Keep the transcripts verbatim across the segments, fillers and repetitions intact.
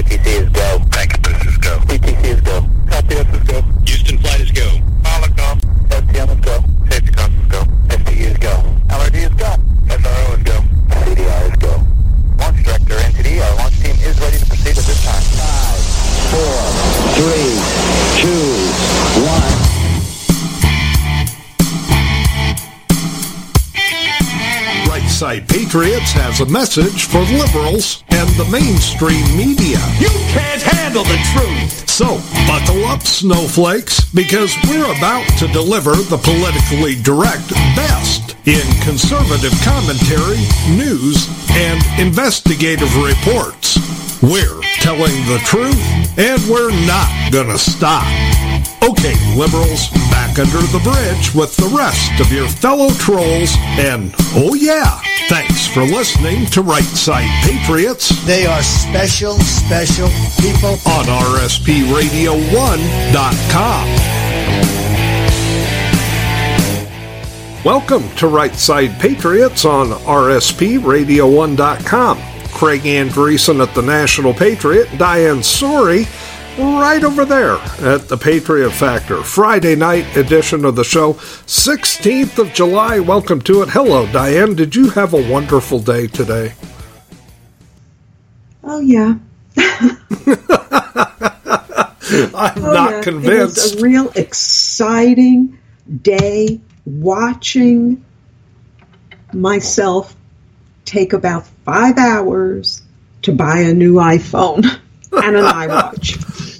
T C is go. Packet boost is go. C T C is go. Copy, S is go. Houston flight is go. Pilot go. S T M is go. Safety comms is go. S T U is go. L R D is go. S R O is go. C D R is go. Launch director, N T D, our launch team is ready to proceed at this time. Five, four, three, two, one. Right Side Patriots has a message for liberals and the mainstream media. You can't handle the truth! So, buckle up, snowflakes, because we're about to deliver the politically direct best in conservative commentary, news, and investigative reports. We're telling the truth, and we're not gonna stop. Okay, liberals, back under the bridge with the rest of your fellow trolls, and oh yeah, thanks for listening to Right Side Patriots. They are special, special people. On R S P radio one dot com. Welcome to Right Side Patriots on R S P radio one dot com. Craig Andreessen at the National Patriot, Diane Sori right over there at the Patriot Factor. Friday night edition of the show, sixteenth of July. Welcome to it. Hello, Diane. Did you have a wonderful day today? Oh, yeah. I'm oh, not yeah. convinced. It was a real exciting day watching myself take about five hours to buy a new iPhone and an iWatch.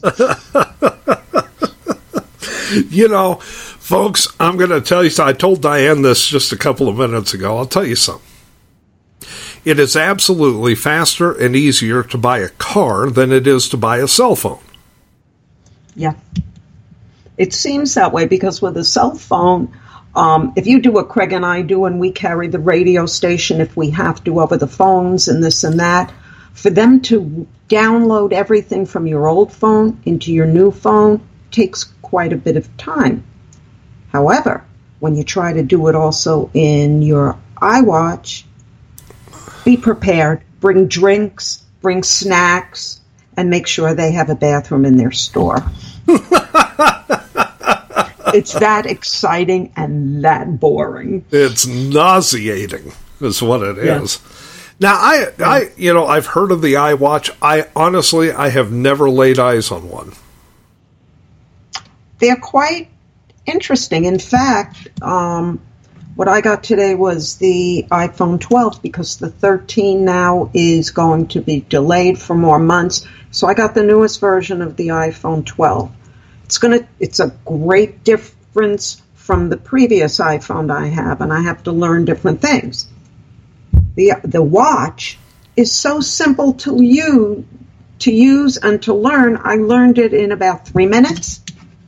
You know, folks, I'm going to tell you something. I told Diane this just a couple of minutes ago. I'll tell you something. It is absolutely faster and easier to buy a car than it is to buy a cell phone. Yeah. It seems that way because with a cell phone, um, if you do what Craig and I do and we carry the radio station if we have to over the phones and this and that, for them to download everything from your old phone into your new phone takes quite a bit of time. However, when you try to do it also in your iWatch, be prepared. Bring drinks, bring snacks, and make sure they have a bathroom in their store. It's that exciting and that boring. It's nauseating is what it Yeah. is. Now, I, I, you know, I've heard of the iWatch. I honestly, I have never laid eyes on one. They're quite interesting. In fact, um, what I got today was the iPhone twelve because the thirteen now is going to be delayed for more months. So I got the newest version of the iPhone twelve. It's gonna. It's a great difference from the previous iPhone I have, and I have to learn different things. The the watch is so simple to use, to use and to learn. I learned it in about three minutes.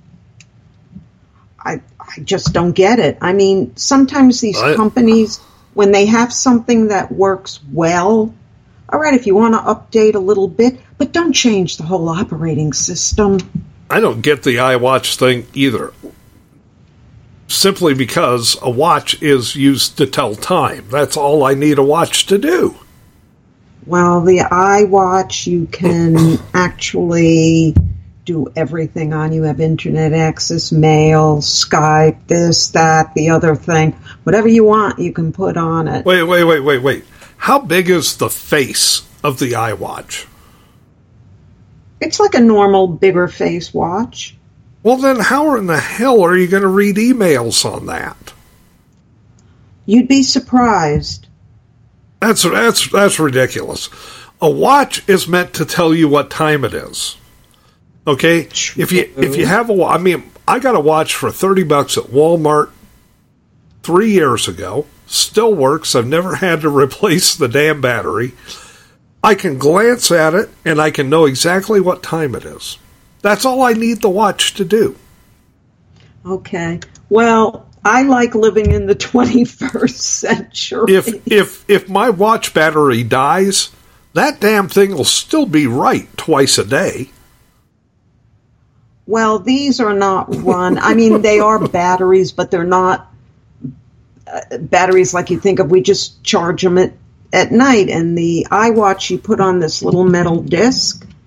I I just don't get it. I mean, sometimes these I, companies, when they have something that works well, all right, if you want to update a little bit, but don't change the whole operating system. I don't get the iWatch thing either. Simply because a watch is used to tell time. That's all I need a watch to do. Well, the iWatch, you can actually do everything on. You have internet access, mail, Skype, this, that, the other thing. Whatever you want, you can put on it. Wait, wait, wait, wait, wait. How big is the face of the iWatch? It's like a normal, bigger face watch. Well, then how in the hell are you going to read emails on that? You'd be surprised. That's that's that's ridiculous. A watch is meant to tell you what time it is. Okay? If you if you have a I mean, I got a watch for thirty bucks at Walmart three years ago. Still works. I've never had to replace the damn battery. I can glance at it, and I can know exactly what time it is. That's all I need the watch to do. Okay. Well, I like living in the twenty-first century. If if if my watch battery dies, that damn thing will still be right twice a day. Well, these are not run. I mean, they are batteries, but they're not uh, batteries like you think of. We just charge them at, at night. And the iWatch, you put on this little metal disc,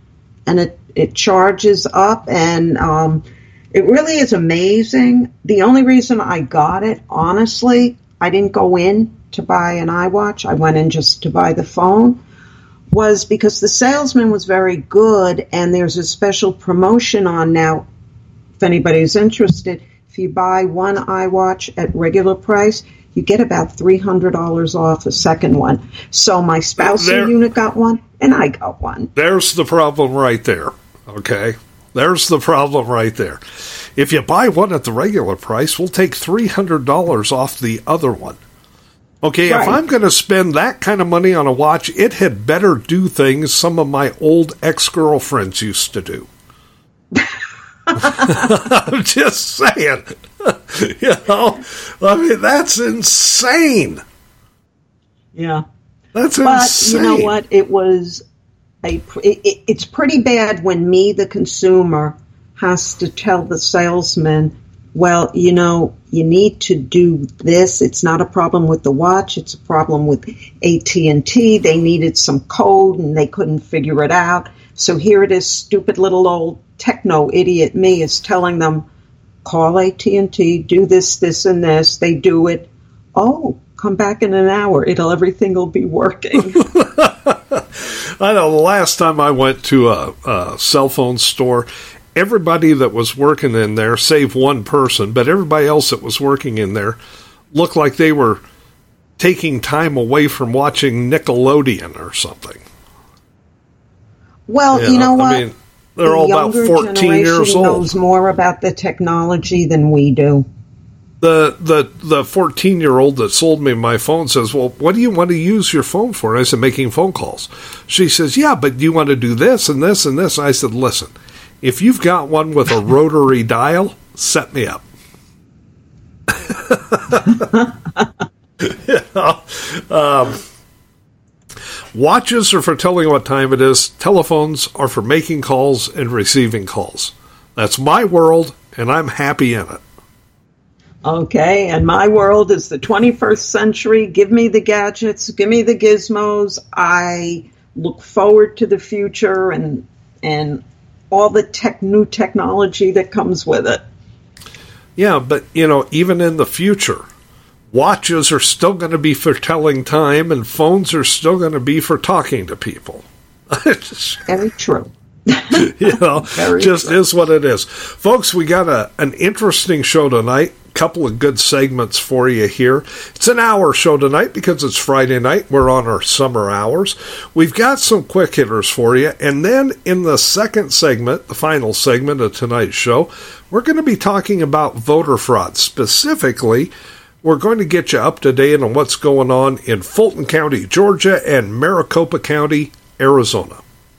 and it, it charges up, and um, it really is amazing. The only reason I got it, honestly, I didn't go in to buy an iWatch. I went in just to buy the phone, was because the salesman was very good, and there's a special promotion on now. If anybody's interested, if you buy one iWatch at regular price, you get about three hundred dollars off a second one. So my spousal there, unit got one, and I got one. There's the problem right there, okay? There's the problem right there. If you buy one at the regular price, we'll take three hundred dollars off the other one. Okay, right. If I'm going to spend that kind of money on a watch, it had better do things some of my old ex-girlfriends used to do. I'm just saying. You know, I mean, that's insane. Yeah. That's but insane. You know what? It was a. It, it's pretty bad when me, the consumer, has to tell the salesman, well, you know, you need to do this. It's not a problem with the watch. It's a problem with A T and T. They needed some code and they couldn't figure it out. So here it is, stupid little old techno idiot me is telling them, call A T and T, do this, this, and this. They do it. Oh, come back in an hour. It'll everything will be working. I know the last time I went to a, a cell phone store, everybody that was working in there, save one person, but everybody else that was working in there looked like they were taking time away from watching Nickelodeon or something. Well, Yeah, you know what? I mean, they're the all about fourteen years old. Knows more about the technology than we do. The the the fourteen-year-old that sold me my phone says, well, what do you want to use your phone for? I said, making phone calls. She says, yeah, but you want to do this and this and this. I said, listen, if you've got one with a rotary dial, set me up. you know, um, watches are for telling what time it is. Telephones are for making calls and receiving calls. That's my world, and I'm happy in it. Okay, and my world is the twenty-first century. Give me the gadgets, give me the gizmos. I look forward to the future and and all the tech, new technology that comes with it. Yeah, but, you know, even in the future, watches are still going to be for telling time, and phones are still going to be for talking to people. Very true. You know, Very just true. is what it is. Folks, we got a an interesting show tonight. Couple of good segments for you here. It's an hour show tonight because it's Friday night. We're on our summer hours. We've got some quick hitters for you. And then in the second segment, the final segment of tonight's show, we're going to be talking about voter fraud. Specifically, we're going to get you up to date on what's going on in Fulton County, Georgia, and Maricopa County, Arizona.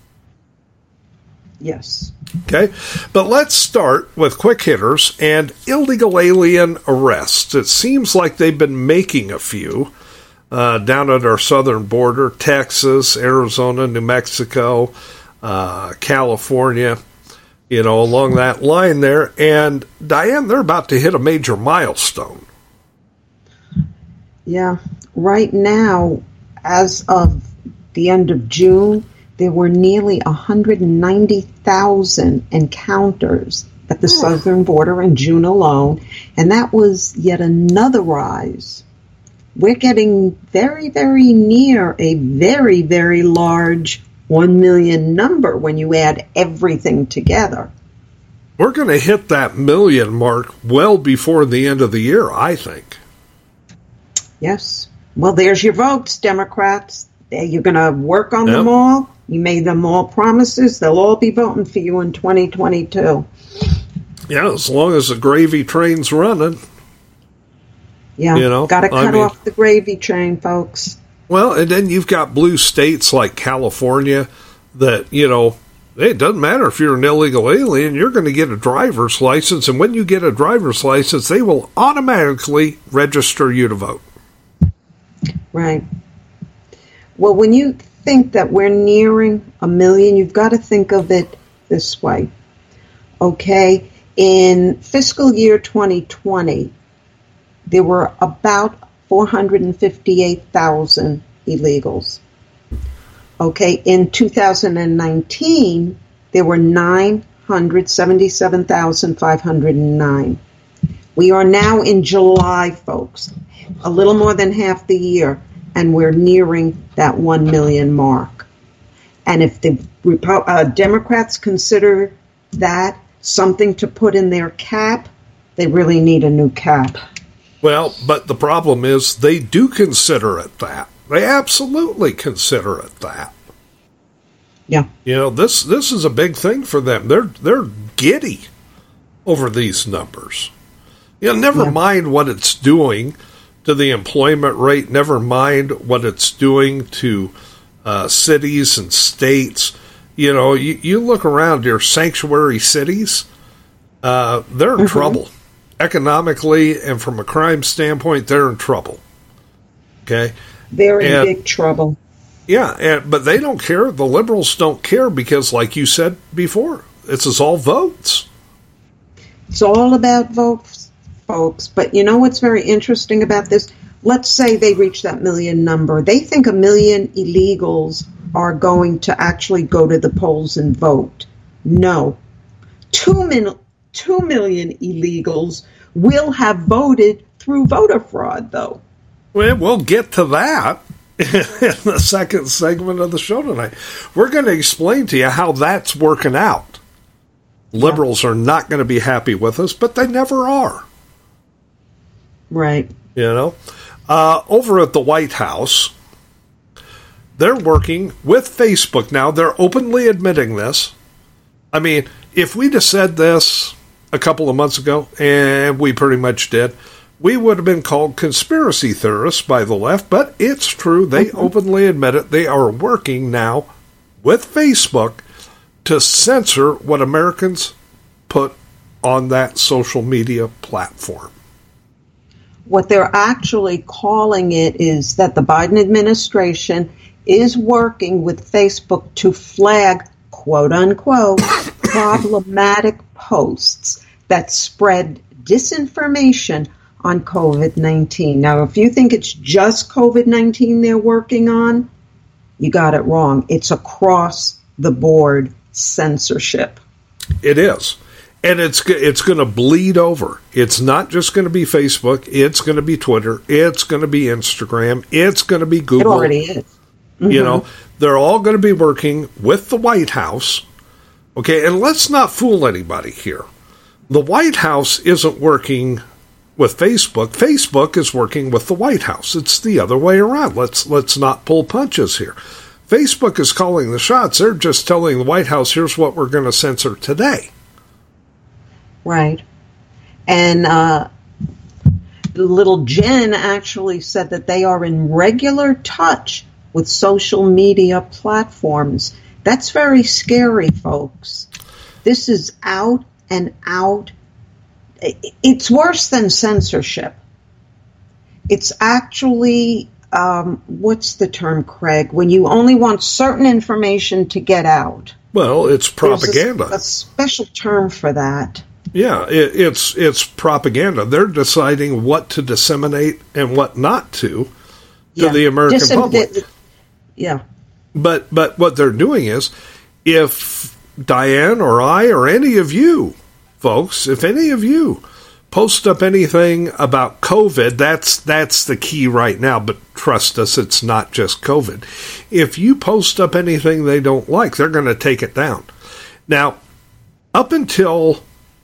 Yes. Okay, but let's start with quick hitters and illegal alien arrests. It seems like they've been making a few uh, down at our southern border, Texas, Arizona, New Mexico, uh, California, you know, along that line there. And, Diane, they're about to hit a major milestone. Yeah. Right now, as of the end of June, there were nearly one hundred ninety thousand encounters at the southern border in June alone, and that was yet another rise. We're getting very, very near a very, very large one million number when you add everything together. We're going to hit that million mark well before the end of the year, I think. Yes. Well, there's your votes, Democrats. You're going to work on Yep. them all. You made them all promises. They'll all be voting for you in twenty twenty-two. Yeah, as long as the gravy train's running. Yeah, You know, got to I cut mean- off the gravy train, folks. Well, and then you've got blue states like California that, you know, it doesn't matter if you're an illegal alien, you're going to get a driver's license, and when you get a driver's license, they will automatically register you to vote. Right. Well, when you think that we're nearing a million, you've got to think of it this way. Okay, in fiscal year twenty twenty, there were about four hundred fifty-eight thousand illegals. Okay, in two thousand nineteen, there were nine hundred seventy-seven thousand five hundred nine. We are now in July, folks, a little more than half the year, and we're nearing that one million mark. And if the uh, Democrats consider that something to put in their cap, they really need a new cap. Well, but the problem is they do consider it that. They absolutely consider it that. Yeah. You know, this this is a big thing for them. They're they're giddy over these numbers. You know, never yeah. mind what it's doing to the employment rate, never mind what it's doing to uh, cities and states. You know, you, you look around your sanctuary cities, uh, they're in mm-hmm. trouble. Economically and from a crime standpoint, they're in trouble. Okay? They're in and, big trouble. Yeah, and, but they don't care. The liberals don't care because, like you said before, this is all votes. It's all about votes, folks. But you know what's very interesting about this? Let's say they reach that million number. They think a million illegals are going to actually go to the polls and vote. No. Two min- two million illegals will have voted through voter fraud, though. Well, we'll get to that in the second segment of the show tonight. We're going to explain to you how that's working out. Liberals yeah. are not going to be happy with us, but they never are. Right. You know? Uh, over at the White House, they're working with Facebook now. They're openly admitting this. I mean, if we'd have said this a couple of months ago, and we pretty much did, we would have been called conspiracy theorists by the left, but it's true. They mm-hmm. openly admit it. They are working now with Facebook to censor what Americans put on that social media platform. What they're actually calling it is that the Biden administration is working with Facebook to flag, quote unquote, problematic posts that spread disinformation on COVID nineteen. Now, if you think it's just COVID nineteen they're working on, you got it wrong. It's across the board censorship. It is. And it's it's going to bleed over. It's not just going to be Facebook. It's going to be Twitter. It's going to be Instagram. It's going to be Google. It already is. Mm-hmm. You know, they're all going to be working with the White House. Okay, and let's not fool anybody here. The White House isn't working with Facebook. Facebook is working with the White House. It's the other way around. Let's let's not pull punches here. Facebook is calling the shots. They're just telling the White House, here's what we're going to censor today. Right. And uh, little Jen actually said that they are in regular touch with social media platforms. That's very scary, folks. This is out and out. It's worse than censorship. It's actually, um, what's the term, Craig? When you only want certain information to get out. Well, it's propaganda. There's a, a special term for that. Yeah, it, it's it's propaganda. They're deciding what to disseminate and what not to to yeah. the American Disem- public. The, yeah. But but what they're doing is, if Diane or I or any of you, folks, if any of you post up anything about COVID, that's that's the key right now. But trust us, it's not just COVID. If you post up anything they don't like, they're going to take it down. Now, up until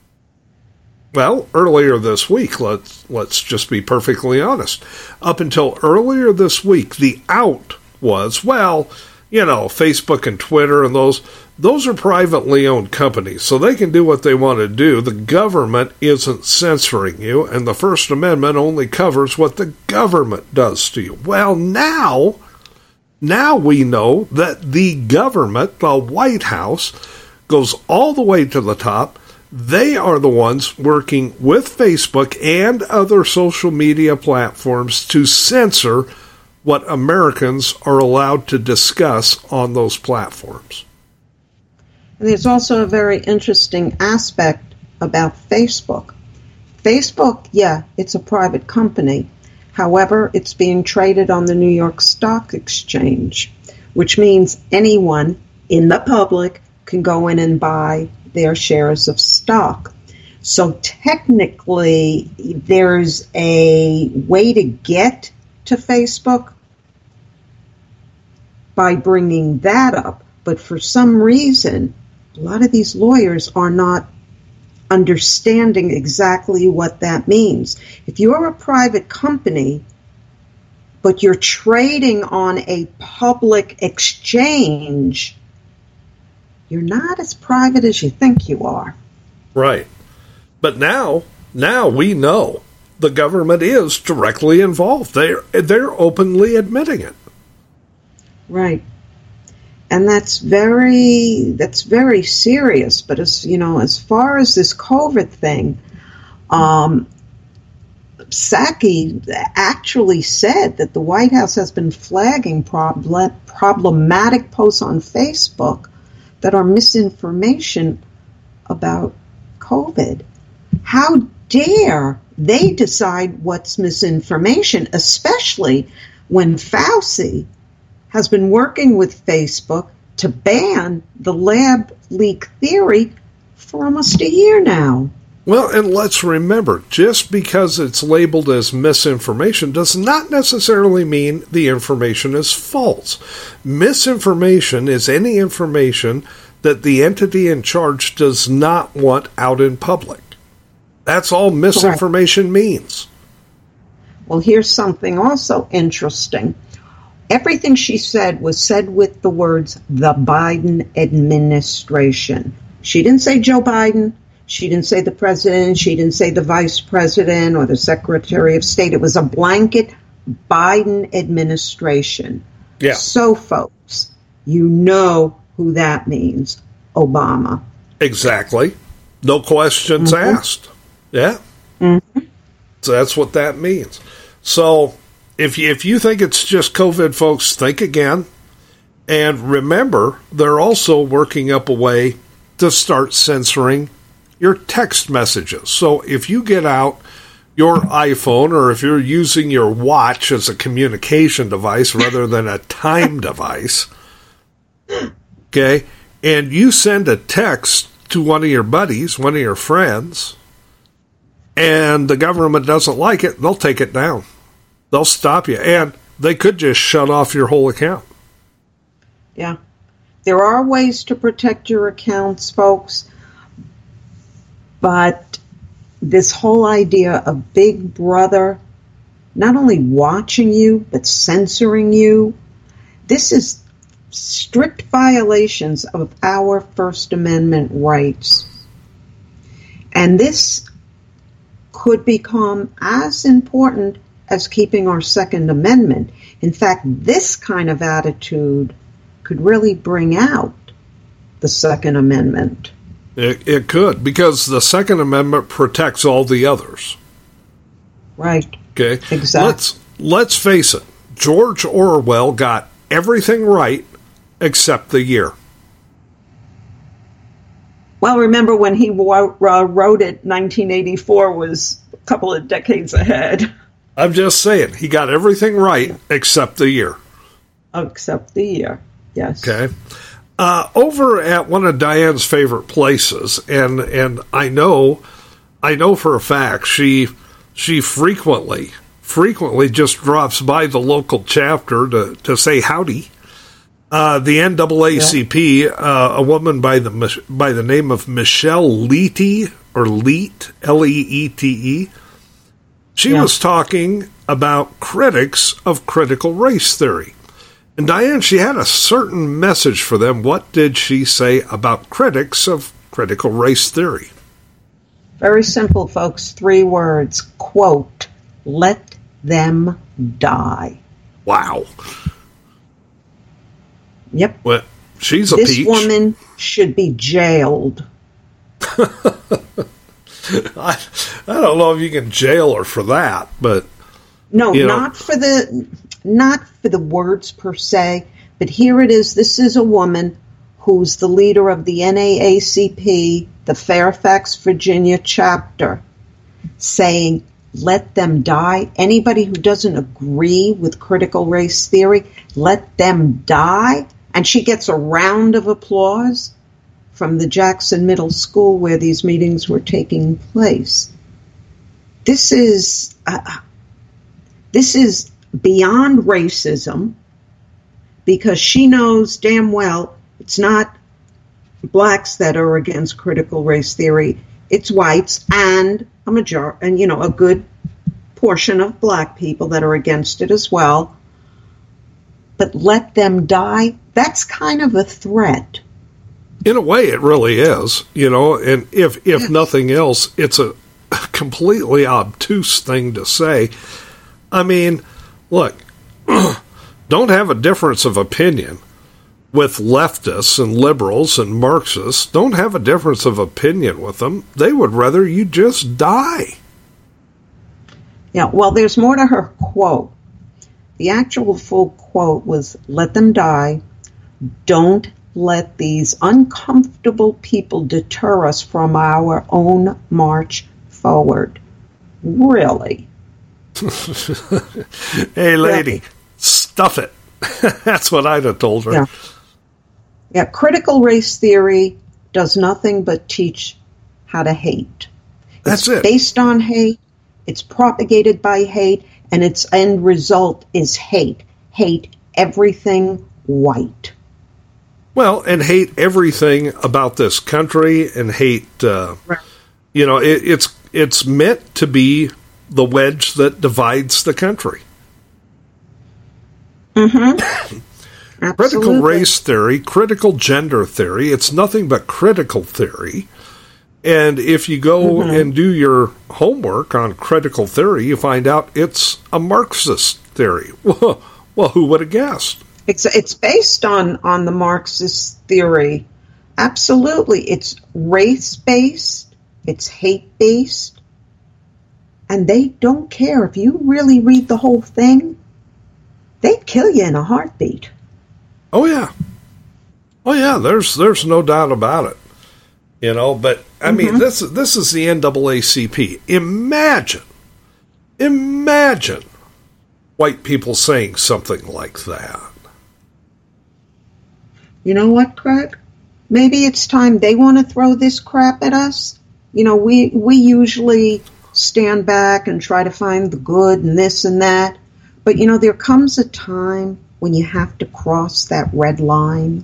Well, earlier this week, let's let's just be perfectly honest. Up until earlier this week, the out was, well, you know, Facebook and Twitter and those, those are privately owned companies, so they can do what they want to do. The government isn't censoring you, and the First Amendment only covers what the government does to you. Well, now, now we know that the government, the White House, goes all the way to the top. They are the ones working with Facebook and other social media platforms to censor what Americans are allowed to discuss on those platforms. And there's also a very interesting aspect about Facebook. Facebook, yeah, it's a private company. However, it's being traded on the New York Stock Exchange, which means anyone in the public can go in and buy their shares of stock. So technically, there's a way to get to Facebook by bringing that up. But for some reason, a lot of these lawyers are not understanding exactly what that means. If you're a private company, but you're trading on a public exchange, you're not as private as you think you are. Right. But now, now we know the government is directly involved. They're, they're openly admitting it. Right. And that's very, that's very serious. But as you know, as far as this COVID thing, um, Psaki actually said that the White House has been flagging problem, problematic posts on Facebook that are misinformation about COVID. How dare they decide what's misinformation, especially when Fauci has been working with Facebook to ban the lab leak theory for almost a year now. Well, and let's remember, just because it's labeled as misinformation does not necessarily mean the information is false. Misinformation is any information that the entity in charge does not want out in public. That's all misinformation Correct. means. Well, here's something also interesting. Everything she said was said with the words, the Biden administration. She didn't say Joe Biden. She didn't say the president. She didn't say the vice president or the secretary of state. It was a blanket Biden administration. Yeah. So, folks, you know who that means. Obama. Exactly. No questions mm-hmm. asked. Yeah. Mm-hmm. So that's what that means. So if you, if you think it's just COVID, folks, think again. And remember, they're also working up a way to start censoring your text messages. So if you get out your iPhone, or if you're using your watch as a communication device rather than a time device, okay, and you send a text to one of your buddies, one of your friends, and the government doesn't like it, they'll take it down. They'll stop you. And they could just shut off your whole account. Yeah. There are ways to protect your accounts, folks. But this whole idea of Big Brother not only watching you, but censoring you, this is strict violations of our First Amendment rights. And this could become as important as keeping our Second Amendment. In fact, this kind of attitude could really bring out the Second Amendment. It, it could, because the Second Amendment protects all the others. Right. Okay. Exactly. Let's, let's face it. George Orwell got everything right except the year. Well, remember when he wrote it, nineteen eighty-four was a couple of decades ahead. I'm just saying, he got everything right except the year. Except the year, yes. Okay. Uh, over at one of Diane's favorite places, and and I know, I know for a fact she she frequently frequently just drops by the local chapter to, to say howdy. Uh, the N double A C P, yeah. uh, a woman by the by the name of Michelle Leete or Leet L E E T E. She yeah. was talking about critics of critical race theory. And Diane, she had a certain message for them. What did she say about critics of critical race theory? Very simple, folks. Three words. Quote, let them die. Wow. Yep. Well, she's a this peach. This woman should be jailed. I, I don't know if you can jail her for that, but no, you know. not for the not for the words per se, but here it is. This is a woman who's the leader of the N double A C P, the Fairfax, Virginia chapter, saying, let them die. Anybody who doesn't agree with critical race theory, let them die. And she gets a round of applause. from the Jackson Middle School where these meetings were taking place. This is uh, this is beyond racism, because she knows damn well it's not blacks that are against critical race theory. It's whites and a major and you know a good portion of black people that are against it as well. But let them die. That's kind of a threat. In a way, it really is, you know, and if if yes. nothing else, it's a completely obtuse thing to say. I mean, look, don't have a difference of opinion with leftists and liberals and Marxists. Don't have a difference of opinion with them. They would rather you just die. Yeah, well, there's more to her quote. The actual full quote was, "Let them die. Don't let these uncomfortable people deter us from our own march forward." Really? Hey, lady, really? Stuff it. That's what I'd have told her. Yeah. yeah, critical race theory does nothing but teach how to hate. That's it's it. Based on hate, it's propagated by hate, and its end result is hate. Hate everything white. Well, and hate everything about this country, and hate, uh, right. you know, it, it's it's meant to be the wedge that divides the country. Mm-hmm. Critical race theory, critical gender theory, it's nothing but critical theory. And if you go mm-hmm. and do your homework on critical theory, you find out it's a Marxist theory. Well, well who would have guessed? It's it's based on, on the Marxist theory. Absolutely. It's race-based. It's hate-based. And they don't care. If you really read the whole thing, they'd kill you in a heartbeat. Oh, yeah. Oh, yeah, there's there's no doubt about it. You know, but, I mm-hmm. mean, this, this is the N double A C P. Imagine, imagine white people saying something like that. You know what, Craig? Maybe it's time they want to throw this crap at us. You know, we we usually stand back and try to find the good and this and that. But, you know, there comes a time when you have to cross that red line.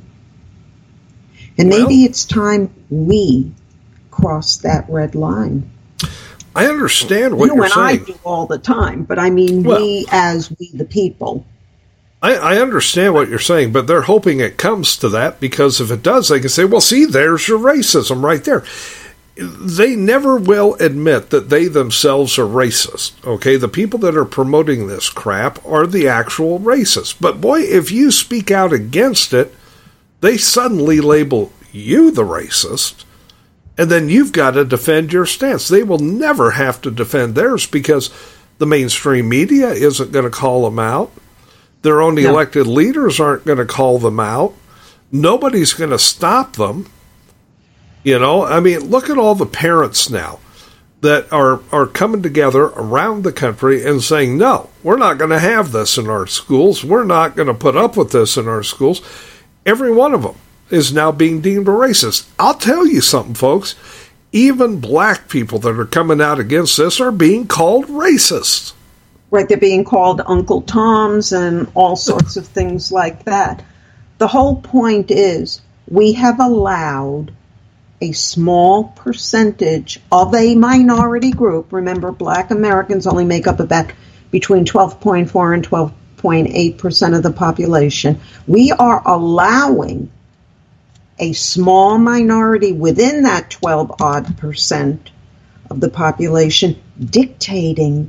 And maybe well, it's time we cross that red line. I understand what you you're and saying. I do all the time, but I mean well, we as we the people. I, I understand what you're saying, but they're hoping it comes to that, because if it does, they can say, well, see, there's your racism right there. They never will admit that they themselves are racist, okay? The people that are promoting this crap are the actual racists. But boy, if you speak out against it, they suddenly label you the racist, and then you've got to defend your stance. They will never have to defend theirs, because the mainstream media isn't going to call them out. Their own no. elected leaders aren't going to call them out. Nobody's going to stop them. You know, I mean, look at all the parents now that are, are coming together around the country and saying, no, we're not going to have this in our schools. We're not going to put up with this in our schools. Every one of them is now being deemed a racist. I'll tell you something, folks. Even black people that are coming out against this are being called racist. Right, they're being called Uncle Toms and all sorts of things like that. The whole point is we have allowed a small percentage of a minority group. Remember, black Americans only make up about between twelve point four and twelve point eight percent of the population. We are allowing a small minority within that twelve odd percent of the population dictating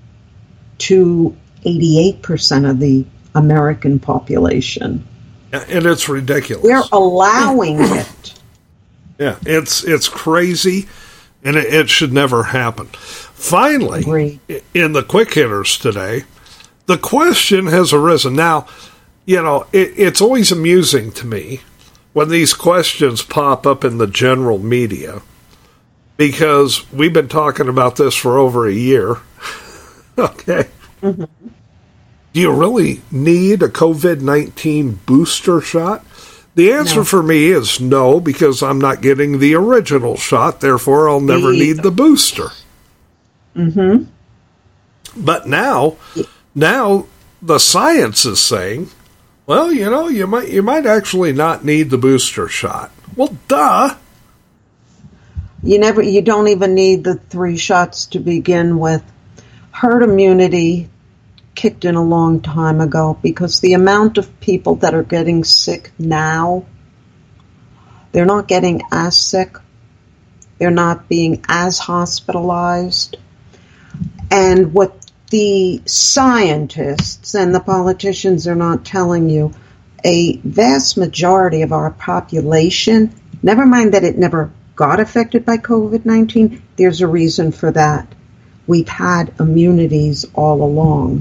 to eighty-eight percent of the American population. And it's ridiculous. We're allowing it. Yeah, it's it's crazy, and it, it should never happen. Finally, Agreed. In the quick hitters today, the question has arisen. Now, you know, it, it's always amusing to me when these questions pop up in the general media, because we've been talking about this for over a year. Okay. Mm-hmm. Do you really need a COVID nineteen booster shot? The answer No. for me is no, because I'm not getting the original shot, therefore I'll never Me need either. the booster. Mm-hmm. But now, now the science is saying, well, you know, you might you might actually not need the booster shot. Well, duh. You never, you don't even need the three shots to begin with. Herd immunity kicked in a long time ago because the amount of people that are getting sick now, they're not getting as sick. They're not being as hospitalized. And what the scientists and the politicians are not telling you, a vast majority of our population, never mind that it never got affected by COVID nineteen, there's a reason for that. We've had immunities all along.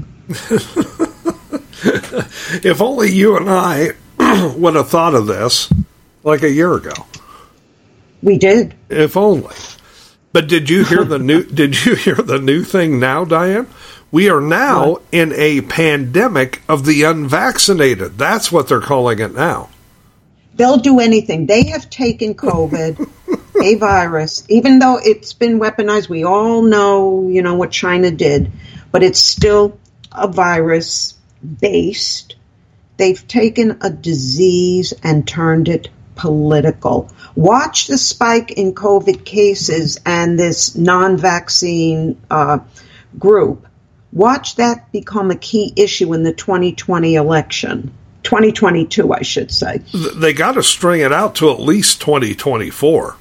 If only you and I would have thought of this like a year ago. We did. If only. But did you hear the new did you hear the new thing now, Diane? We are now What? in a pandemic of the unvaccinated. That's what they're calling it now. They'll do anything. They have taken COVID, a virus, even though it's been weaponized. We all know, you know, what China did, but it's still a virus based. They've taken a disease and turned it political. Watch the spike in COVID cases and this non-vaccine uh, group. Watch that become a key issue in the twenty twenty election. twenty twenty-two, I should say. They got to string it out to at least twenty twenty-four.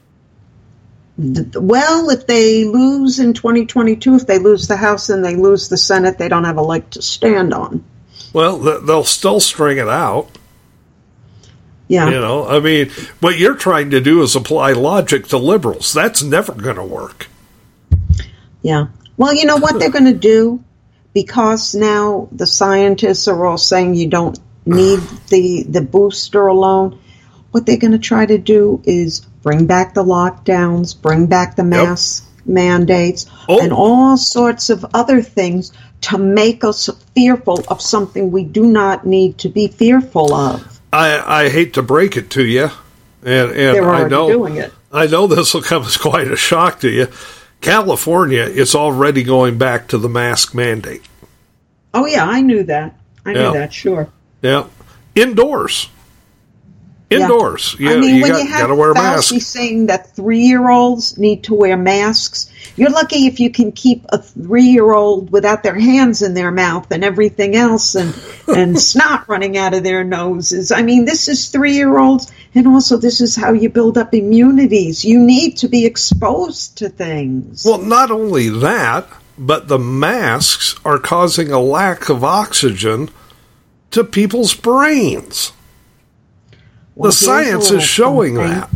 Well, if they lose in twenty twenty-two, if they lose the House and they lose the Senate, they don't have a leg to stand on. Well, they'll still string it out. Yeah. You know, I mean, what you're trying to do is apply logic to liberals. That's never going to work. Yeah. Well, you know what they're going to do? Because now the scientists are all saying you don't need the, the booster alone, what they're going to try to do is bring back the lockdowns, bring back the mask yep. mandates, oh. and all sorts of other things to make us fearful of something we do not need to be fearful of. I, I hate to break it to you, and, and They're already I know doing it. I know this will come as quite a shock to you. California is already going back to the mask mandate. Oh yeah, I knew that. I knew yeah. that. Sure. Yeah, indoors. Indoors. Yeah. You, I mean, you when got, you have gotta wear a mask. Fauci saying that three-year-olds need to wear masks, you're lucky if you can keep a three-year-old without their hands in their mouth and everything else and, and snot running out of their noses. I mean, this is three-year-olds, and also this is how you build up immunities. You need to be exposed to things. Well, not only that, but the masks are causing a lack of oxygen to people's brains. Well, the science is showing something. that.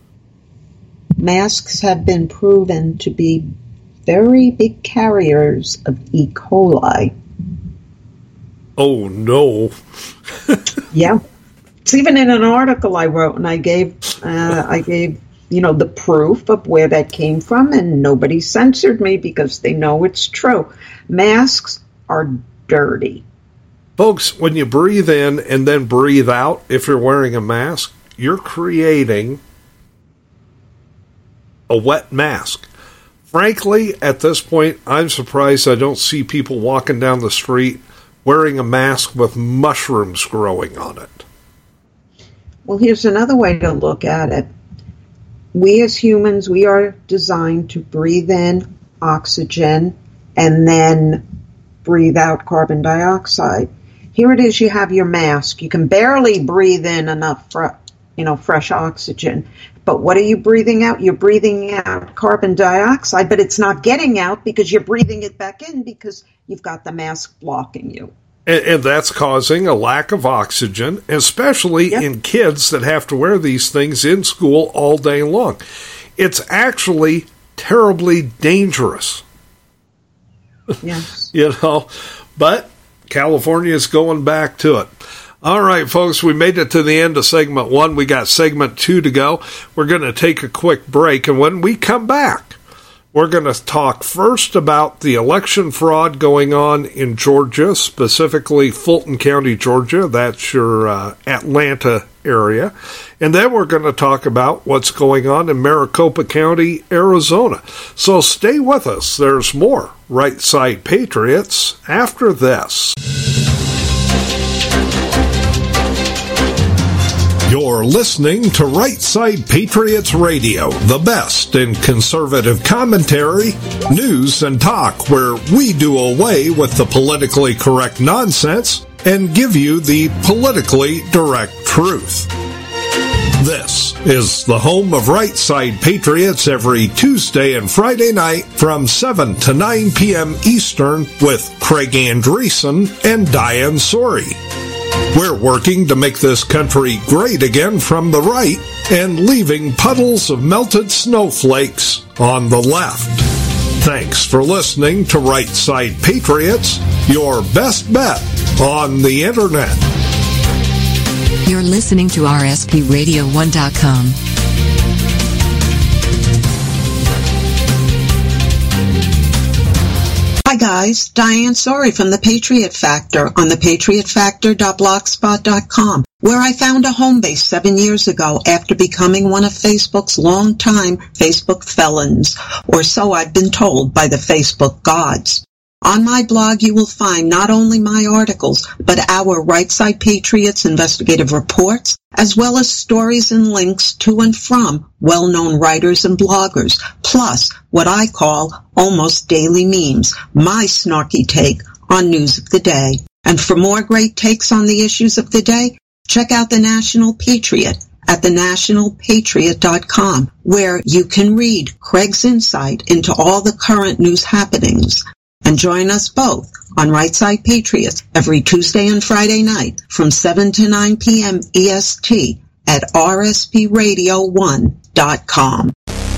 Masks have been proven to be very big carriers of E. coli. Oh, no. Yeah. It's even in an article I wrote, and I gave, uh, I gave, you know, the proof of where that came from, and nobody censored me because they know it's true. Masks are dirty. Folks, when you breathe in and then breathe out, if you're wearing a mask, you're creating a wet mask. Frankly, at this point, I'm surprised I don't see people walking down the street wearing a mask with mushrooms growing on it. Well, here's another way to look at it. We as humans, we are designed to breathe in oxygen and then breathe out carbon dioxide. Here it is, you have your mask. You can barely breathe in enough, fr- you know, fresh oxygen. But what are you breathing out? You're breathing out carbon dioxide, but it's not getting out because you're breathing it back in because you've got the mask blocking you. And, and that's causing a lack of oxygen, especially yep. in kids that have to wear these things in school all day long. It's actually terribly dangerous. Yes. You know, but California is going back to it. All right, folks, we made it to the end of segment one. We got segment two to go. We're going to take a quick break, and when we come back, we're going to talk first about the election fraud going on in Georgia, specifically Fulton County, Georgia. That's your uh, Atlanta area. And then we're going to talk about what's going on in Maricopa County, Arizona. So stay with us. There's more Right Side Patriots after this. You're listening to Right Side Patriots Radio, the best in conservative commentary, news, and talk, where we do away with the politically correct nonsense and give you the politically direct truth. This is the home of Right Side Patriots every Tuesday and Friday night from seven to nine p.m. Eastern with Craig Andreessen and Diane Sori. We're working to make this country great again from the right and leaving puddles of melted snowflakes on the left. Thanks for listening to Right Side Patriots, your best bet on the Internet. You're listening to R S P radio one dot com. Hi guys, Diane Sori from The Patriot Factor on the patriot factor dot blogspot dot com, where I found a home base seven years ago after becoming one of Facebook's longtime Facebook felons, or so I've been told by the Facebook gods. On my blog, you will find not only my articles, but our Right Side Patriots investigative reports, as well as stories and links to and from well-known writers and bloggers, plus what I call almost daily memes, my snarky take on news of the day. And for more great takes on the issues of the day, check out the National Patriot at the national patriot dot com, where you can read Craig's insight into all the current news happenings. And join us both on Right Side Patriots every Tuesday and Friday night from seven to nine p.m. E S T at R S P radio one dot com.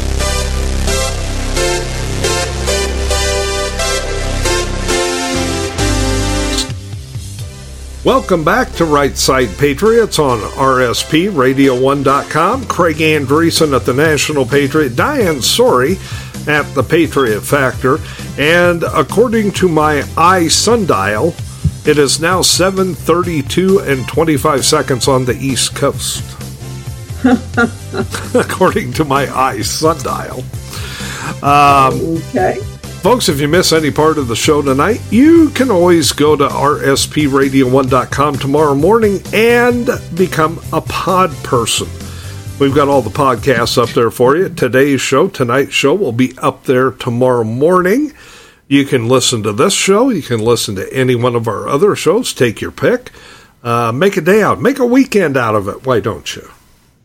Welcome back to Right Side Patriots on R S P radio one dot com. Craig Andreessen at the National Patriot, Diane Sori at the Patriot Factor, and according to my iSundial, it is now seven thirty-two and twenty-five seconds on the East Coast. According to my iSundial. Um, okay. Folks, if you miss any part of the show tonight, you can always go to R S P radio one dot com tomorrow morning and become a pod person. We've got all the podcasts up there for you. Today's show, tonight's show will be up there tomorrow morning. You can listen to this show. You can listen to any one of our other shows. Take your pick. Uh, make a day out. Make a weekend out of it. Why don't you?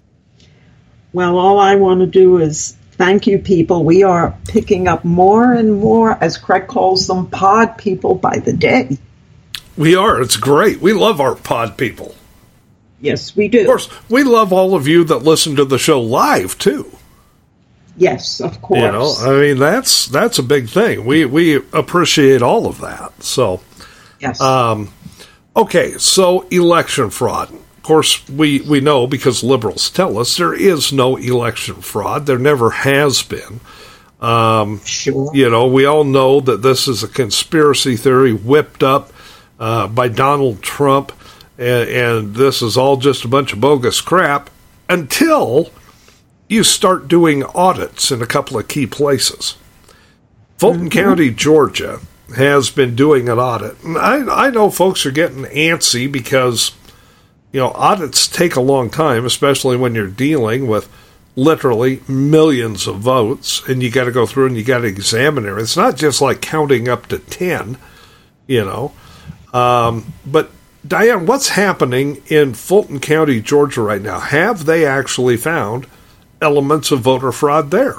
Well, all I want to do is thank you, people. We are picking up more and more, as Craig calls them, pod people by the day. We are. It's great. We love our pod people. Yes, we do. Of course, we love all of you that listen to the show live, too. Yes, of course. You know, I mean, that's that's a big thing. We we appreciate all of that. So, yes. Um, okay, so election fraud. Of course, we, we know, because liberals tell us, there is no election fraud. There never has been. Um, sure. You know, we all know that this is a conspiracy theory whipped up uh, by Donald Trump. And, and this is all just a bunch of bogus crap until you start doing audits in a couple of key places. Fulton mm-hmm. County, Georgia, has been doing an audit. And I, I know folks are getting antsy because, you know, audits take a long time, especially when you're dealing with literally millions of votes, and you got to go through and you got to examine it. It's not just like counting up to ten, you know. Um, but Diane, what's happening in Fulton County, Georgia right now? Have they actually found elements of voter fraud there?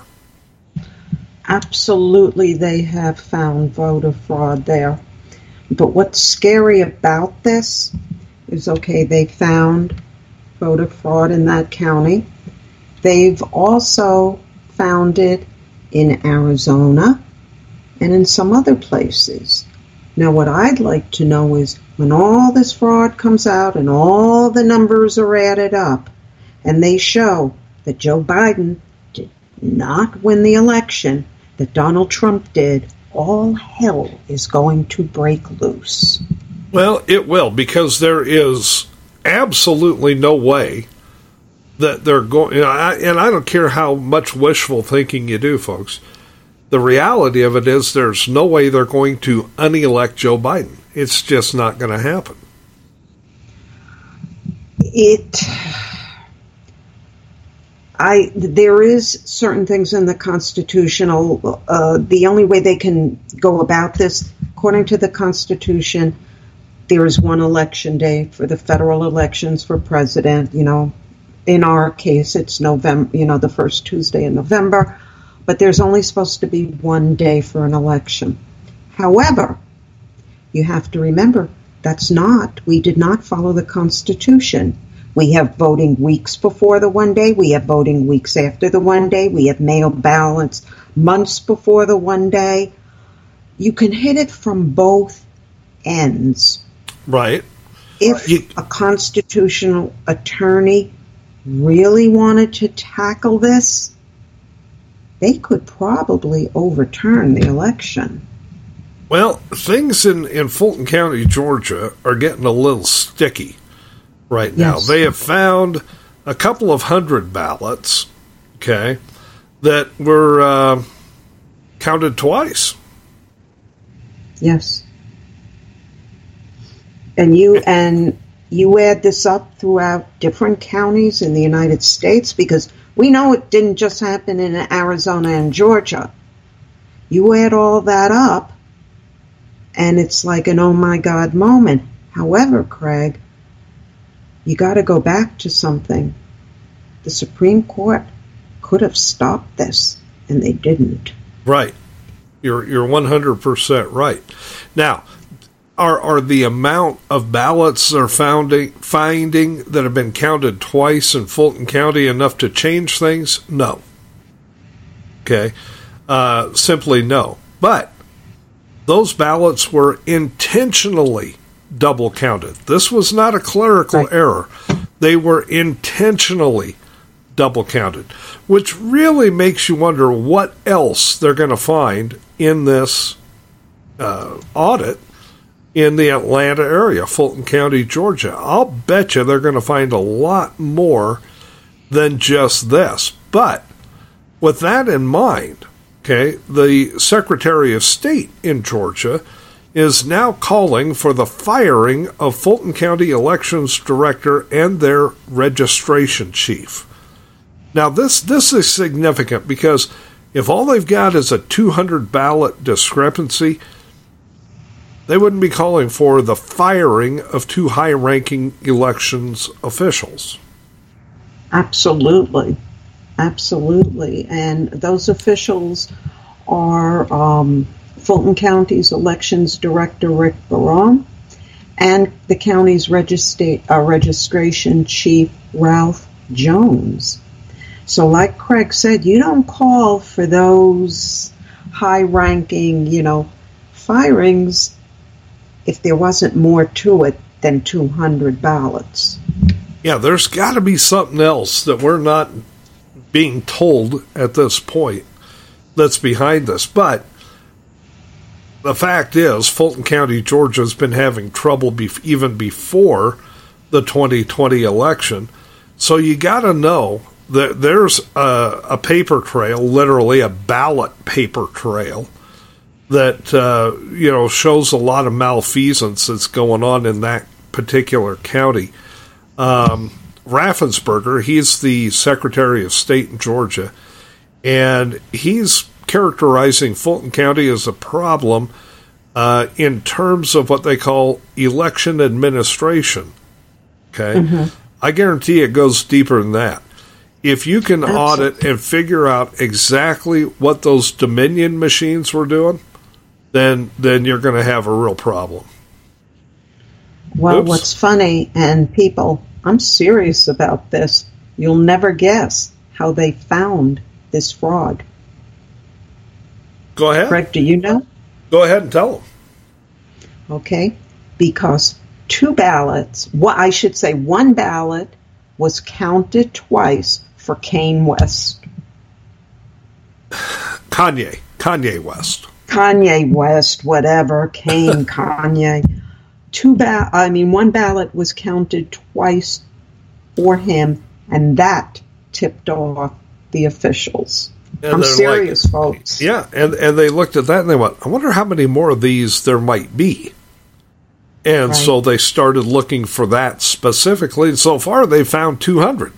Absolutely, they have found voter fraud there. But what's scary about this is, okay, they found voter fraud in that county. They've also found it in Arizona and in some other places. Now, what I'd like to know is, when all this fraud comes out and all the numbers are added up, and they show that Joe Biden did not win the election, that Donald Trump did, all hell is going to break loose. Well, it will, because there is absolutely no way that they're going, you know, I, and I don't care how much wishful thinking you do, folks. The reality of it is there's no way they're going to unelect Joe Biden. It's just not going to happen. It, I, there is certain things in the constitutional, uh, the only way they can go about this, according to the Constitution, there is one election day for the federal elections for president. You know, in our case, it's November, you know, the first Tuesday in November, but there's only supposed to be one day for an election. However, you have to remember, that's not, we did not follow the Constitution. We have voting weeks before the one day. We have voting weeks after the one day. We have mail ballots months before the one day. You can hit it from both ends. Right. If you, a constitutional attorney really wanted to tackle this, they could probably overturn the election. Well, things in, in Fulton County, Georgia, are getting a little sticky right now. Yes. They have found a couple of hundred ballots, okay, that were uh, counted twice. Yes. And you and you add this up throughout different counties in the United States, because we know it didn't just happen in Arizona and Georgia. You add all that up, and it's like an oh my God moment. However, Craig, you got to go back to something. The Supreme Court could have stopped this, and they didn't. Right. You're you're one hundred percent right. Now, are are the amount of ballots they're founding, finding that have been counted twice in Fulton County enough to change things? No. Okay. Uh, simply no. But those ballots were intentionally double counted. This was not a clerical right. error. They were intentionally double counted, which really makes you wonder what else they're going to find in this uh, audit in the Atlanta area, Fulton County, Georgia. I'll bet you they're going to find a lot more than just this. But with that in mind, okay, the Secretary of State in Georgia is now calling for the firing of Fulton County Elections Director and their registration chief. Now, this, this is significant because if all they've got is a two hundred ballot discrepancy, they wouldn't be calling for the firing of two high-ranking elections officials. Absolutely. Absolutely. And those officials are um, Fulton County's Elections Director, Rick Barone, and the county's registra- uh, registration chief, Ralph Jones. So like Craig said, you don't call for those high-ranking, you know, firings if there wasn't more to it than two hundred ballots. Yeah, there's got to be something else that we're not being told at this point that's behind this. But the fact is, Fulton County, Georgia has been having trouble be- even before the twenty twenty election. So you got to know that there's a, a paper trail, literally a ballot paper trail, that uh, you know shows a lot of malfeasance that's going on in that particular county. Um, Raffensperger, he's the Secretary of State in Georgia, and he's characterizing Fulton County as a problem uh, in terms of what they call election administration. Okay, mm-hmm. I guarantee it goes deeper than that. If you can Absolutely. audit and figure out exactly what those Dominion machines were doing, then then you're going to have a real problem. Well, Oops. What's funny, and people, I'm serious about this, you'll never guess how they found this fraud. Go ahead. Greg, do you know? Go ahead and tell them. Okay, because two ballots, well, I should say one ballot was counted twice for Kanye West. Kanye. Kanye West. Kanye West, whatever, Kane, Kanye. two ba- I mean, one ballot was counted twice for him, and that tipped off the officials. And I'm they're serious, like, folks. Yeah, and, and they looked at that and they went, I wonder how many more of these there might be. And Right. so they started looking for that specifically, and so far they found two hundred.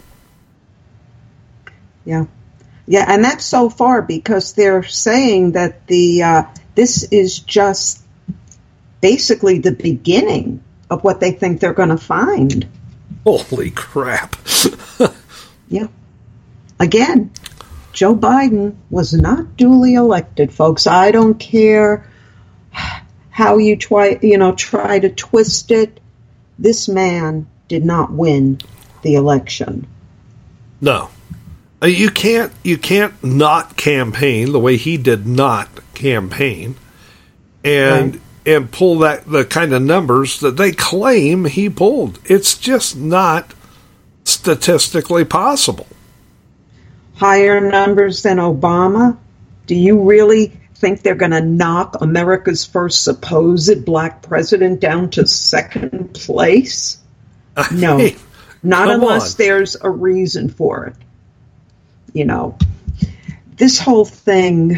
Yeah. Yeah, and that's so far because they're saying that the uh, this is just basically the beginning of what they think they're going to find. Holy crap. Yeah. Again, Joe Biden was not duly elected, folks. I don't care how you try, you know, try to twist it. This man did not win the election. No. Uh, You can't you can't not campaign the way he did not campaign and Right. and pull that the kind of numbers that they claim he pulled. It's just not statistically possible. Higher numbers than Obama? Do you really think they're going to knock America's first supposed black president down to second place? No, Hey, not come unless on. there's a reason for it. You know, this whole thing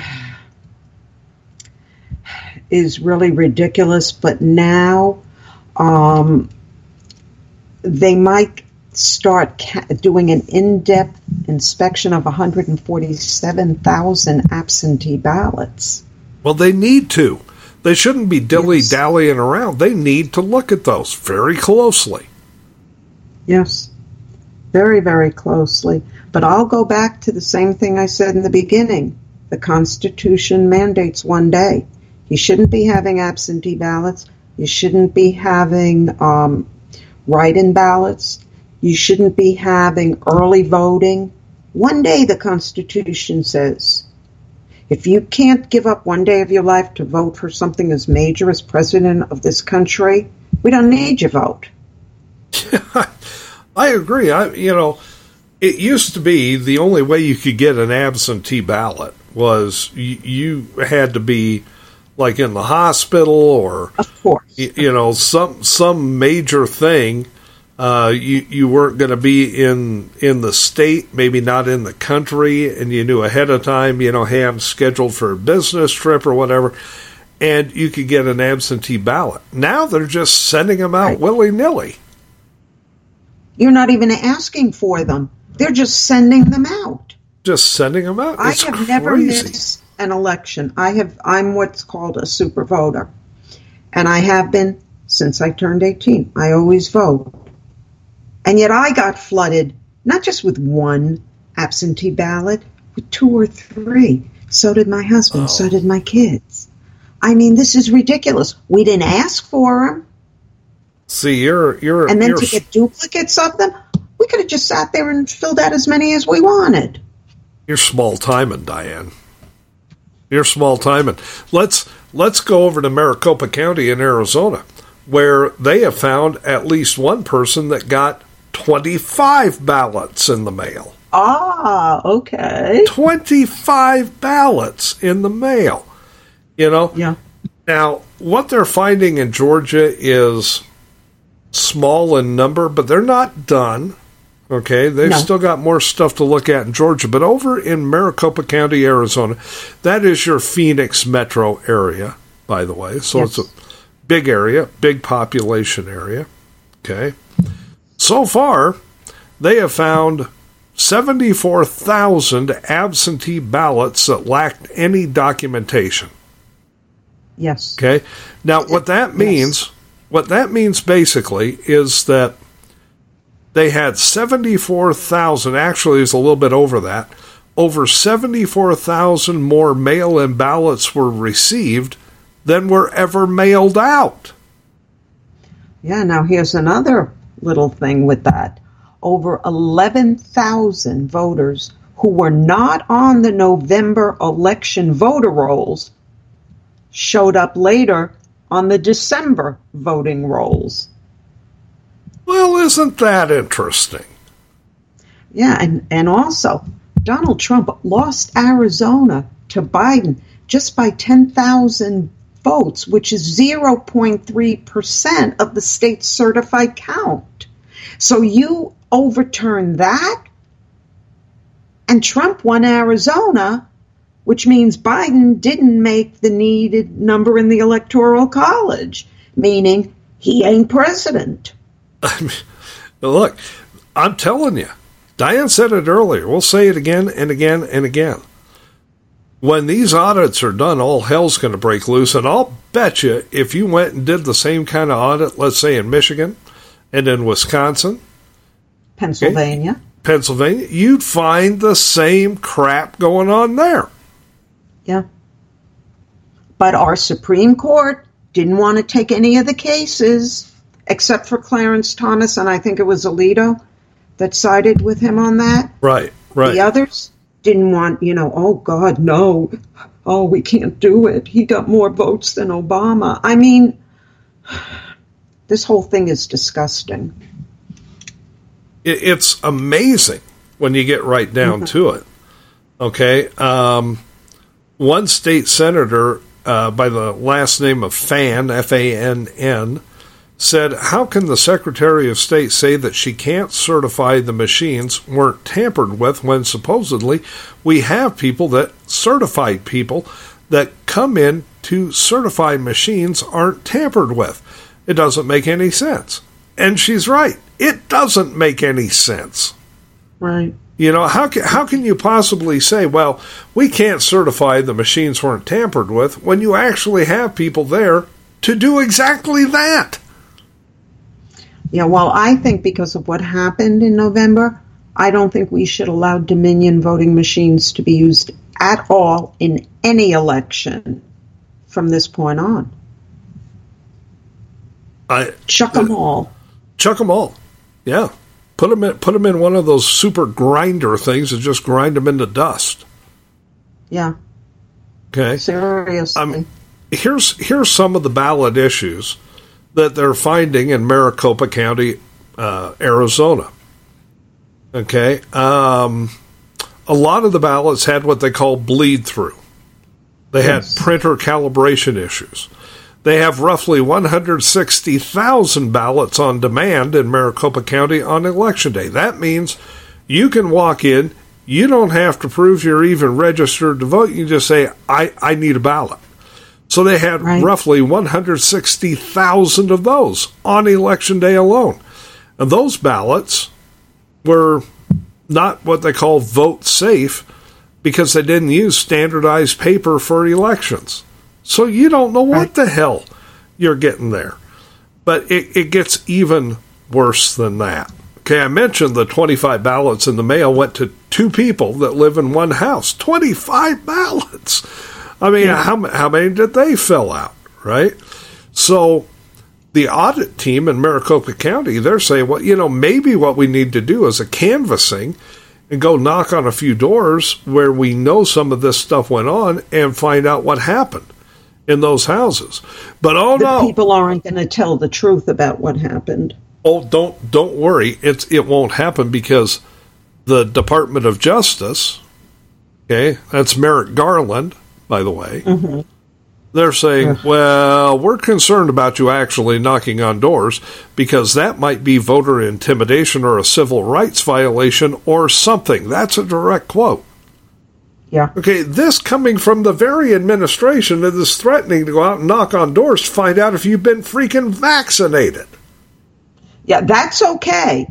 is really ridiculous, but now um, they might start ca- doing an in-depth inspection of one hundred forty-seven thousand absentee ballots. Well, they need to. They shouldn't be dilly-dallying around. They need to look at those very closely. Yes, very, very closely. But I'll go back to the same thing I said in the beginning. The Constitution mandates one day. You shouldn't be having absentee ballots. You shouldn't be having um, write-in ballots. You shouldn't be having early voting. One day, the Constitution says, if you can't give up one day of your life to vote for something as major as president of this country, we don't need your vote. I agree. I, you know, it used to be the only way you could get an absentee ballot was you, you had to be like in the hospital or, Of course. you, you know, some some major thing. Uh, you you weren't going to be in in the state, maybe not in the country, and you knew ahead of time. You know, hey, I'm scheduled for a business trip or whatever, and you could get an absentee ballot. Now they're just sending them out Right. willy nilly. You're not even asking for them. They're just sending them out. Just sending them out. I It's have crazy. never missed an election. I have I'm what's called a super voter. And I have been since I turned eighteen. I always vote. And yet I got flooded, not just with one absentee ballot, with two or three. So did my husband. Oh. So did my kids. I mean, this is ridiculous. We didn't ask for them. See, you're you're And then you're, to get duplicates of them, we could have just sat there and filled out as many as we wanted. you're small timing, Diane. You're small timing. Let's let's go over to Maricopa County in Arizona, where they have found at least one person that got twenty-five ballots in the mail. Ah, okay. twenty-five ballots in the mail. You know? Yeah. Now, what they're finding in Georgia is small in number, but they're not done. Okay, they've No. still got more stuff to look at in Georgia. But over in Maricopa County, Arizona, that is your Phoenix metro area, by the way. So Yes. it's a big area, big population area. Okay. So far, they have found seventy-four thousand absentee ballots that lacked any documentation. Yes. Okay. Now, what that means, what that means basically is that they had seventy-four thousand, actually it's a little bit over that, over seventy-four thousand more mail-in ballots were received than were ever mailed out. Yeah, now here's another little thing with that. Over eleven thousand voters who were not on the November election voter rolls showed up later on the December voting rolls. Well, isn't that interesting? Yeah, and, and also, Donald Trump lost Arizona to Biden just by ten thousand votes, which is zero point three percent of the state's certified count. So you overturn that, and Trump won Arizona, which means Biden didn't make the needed number in the Electoral College, meaning he ain't president. I mean, look, I'm telling you, Diane said it earlier. We'll say it again and again and again. When these audits are done, all hell's going to break loose. And I'll bet you if you went and did the same kind of audit, let's say in Michigan and in Wisconsin, Pennsylvania, okay, Pennsylvania, you'd find the same crap going on there. Yeah. But our Supreme Court didn't want to take any of the cases, except for Clarence Thomas, and I think it was Alito that sided with him on that. Right, right. The others didn't want, you know, oh, God, no. Oh, we can't do it. He got more votes than Obama. I mean, this whole thing is disgusting. It's amazing when you get right down mm-hmm. to it. Okay? Um, one state senator uh, by the last name of Fann, F A N N, said, how can the Secretary of State say that she can't certify the machines weren't tampered with when supposedly we have people that, certified people, that come in to certify machines aren't tampered with? It doesn't make any sense. And she's right. It doesn't make any sense. Right. You know, how can, how can you possibly say, well, we can't certify the machines weren't tampered with when you actually have people there to do exactly that? Yeah, well, I think because of what happened in November, I don't think we should allow Dominion voting machines to be used at all in any election from this point on. I, Chuck them uh, all. Chuck them all. Yeah. Put them in, put them in one of those super grinder things and just grind them into dust. Yeah. Okay. Seriously. Um, here's, here's some of the ballot issues that they're finding in Maricopa County, uh, Arizona. Okay? Um, a lot of the ballots had what they call bleed-through. They yes. had printer calibration issues. They have roughly one hundred sixty thousand ballots on demand in Maricopa County on Election Day. That means you can walk in, you don't have to prove you're even registered to vote. You can just say, I, I need a ballot. So they had right. roughly one hundred sixty thousand of those on Election Day alone. And those ballots were not what they call vote safe because they didn't use standardized paper for elections. So you don't know what right. the hell you're getting there. But it, it gets even worse than that. Okay, I mentioned the twenty-five ballots in the mail went to two people that live in one house. twenty-five ballots! I mean, yeah. how how many did they fill out, right? So the audit team in Maricopa County, they're saying, well, you know, maybe what we need to do is a canvassing and go knock on a few doors where we know some of this stuff went on and find out what happened in those houses. But oh the no, people aren't going to tell the truth about what happened. Oh, don't don't worry, it's it won't happen because the Department of Justice, okay, that's Merrick Garland, by the way, mm-hmm. they're saying, well, we're concerned about you actually knocking on doors because that might be voter intimidation or a civil rights violation or something. That's a direct quote. Yeah. Okay, this coming from the very administration that is threatening to go out and knock on doors to find out if you've been freaking vaccinated. Yeah, that's okay.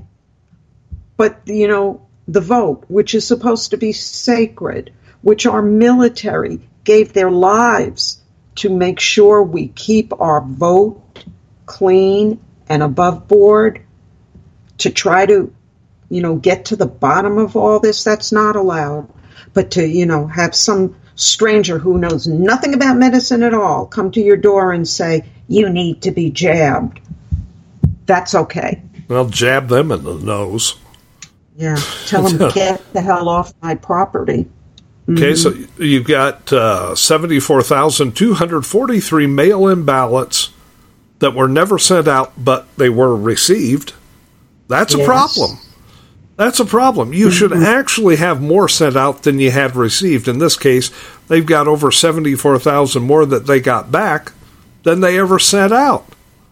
But, you know, the vote, which is supposed to be sacred, which our military gave their lives to make sure we keep our vote clean and above board, to try to, you know, get to the bottom of all this, that's not allowed. But to, you know, have some stranger who knows nothing about medicine at all come to your door and say, you need to be jabbed, that's okay. Well, jab them in the nose. Yeah, tell them, get the hell off my property. Okay, mm-hmm. so you've got uh, seventy-four thousand two hundred forty-three mail-in ballots that were never sent out, but they were received. That's yes. a problem. That's a problem. You mm-hmm. should actually have more sent out than you had received. In this case, they've got over seventy-four thousand more that they got back than they ever sent out.